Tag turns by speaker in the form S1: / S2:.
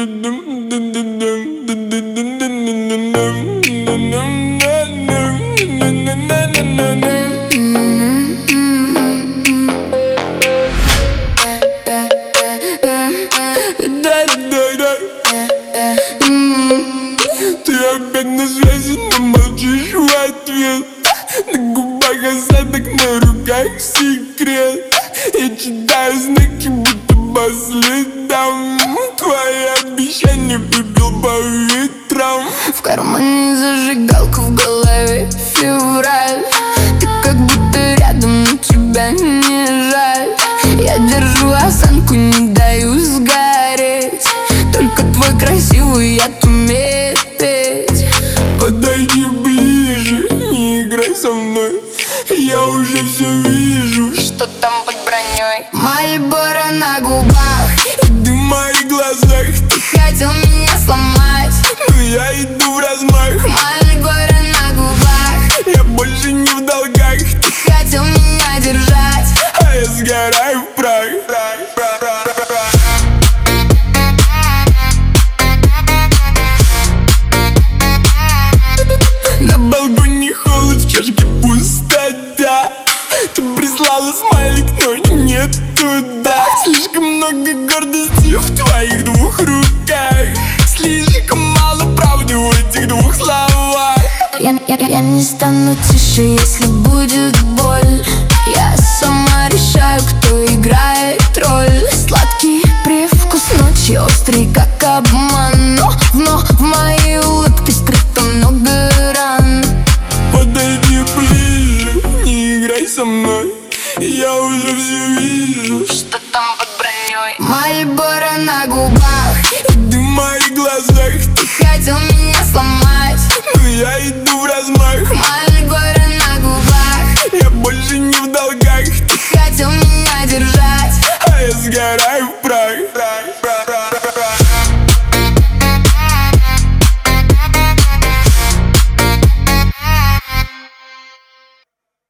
S1: Ты опять на связи, но молчишь в ответ. На губах осадок, на руках секрет. Я читаю знаки, будто по следам. Твои обещания пепел по ветрам.
S2: В кармане зажигалка, в голове февраль. Ты как будто рядом, но тебя не жаль. Я держу осанку, не даю сгореть. Только твой красивый яд умеет петь.
S1: Подойди ближе, не играй со мной. Я уже все вижу.
S2: Что там под броней? Мальборо на губах,
S1: Дым в моих глазах.
S2: ты хотел меня сломать,
S1: Но я иду в размах.
S2: Мальборо на губах,
S1: Я больше не в долгах.
S2: ты хотел меня держать.
S1: А я сгораю в прах. На балконе холод, в чашке пустота. Ты прислала смайлик, но нет туда. Слишком много гордости в твоих двух руках. Слишком мало правды в этих двух словах.
S2: Я не стану тише, если будет боль. Я сама решаю, кто играет роль. Сладкий привкус ночи, острый как обман. Но в моей улыбке скрыто много ран.
S1: Подойди ближе, не играй со мной. Я уже все вижу.
S2: Что там под броней? Мальборо на губах,
S1: Дым в моих глазах.
S2: ты хотел меня сломать,
S1: Но я иду в размах.
S2: Мальборо на губах,
S1: Я больше не в долгах.
S2: ты хотел меня держать.
S1: А я сгораю в